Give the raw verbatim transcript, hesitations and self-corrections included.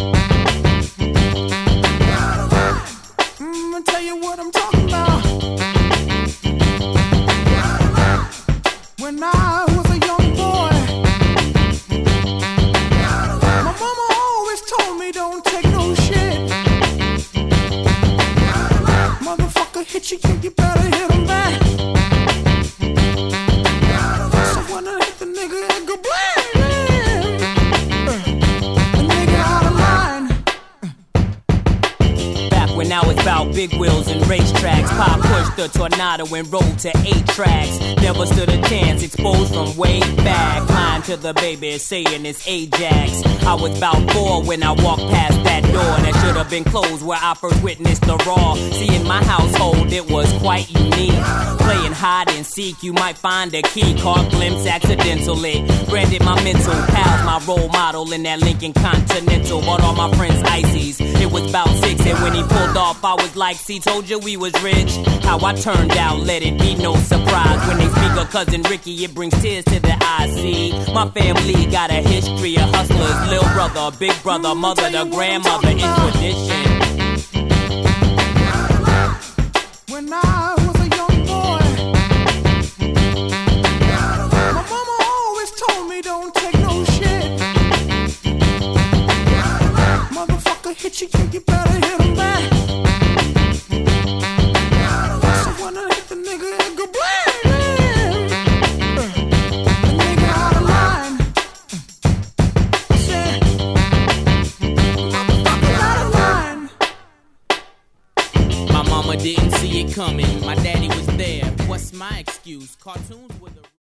I'ma tell you what I'm talking about. When I was a young boy, my mama always told me don't take no shit. Motherfucker hit you, you better hit him back. So when I hit the nigga, it go blam. A nigga out of line. Back when I was about big wheels and racetracks, Pop pushed the Tornado and rolled to eight tracks. Never stood a chance, exposed from way back. Lying to the baby, saying it's Ajax. I was about four when I walked past that door that should have been closed, where I first witnessed the raw. See, in my household, it was quite unique. Playing hide and seek, you might find a key. Caught glimpse accidentally. Branded my mental pals, my role model in that Lincoln Continental. Bought all my friends ices. It was about six, and when he pulled off, I was like, see, told you we was rich. How I turned out, let it be no surprise. When they speak of cousin Ricky, it brings tears to the eyes. See, my family got a history of hustlers. Little brother, big brother, mother, the grandmother in tradition. When I was a young boy, my mama always told me don't take no shit. Motherfucker hit you, you better hit him back. So when I hit the nigga, it go blam. A nigga out of line. Said, motherfucker out of line. My mama didn't see it coming. My daddy was there. What's my excuse? Cartoons were the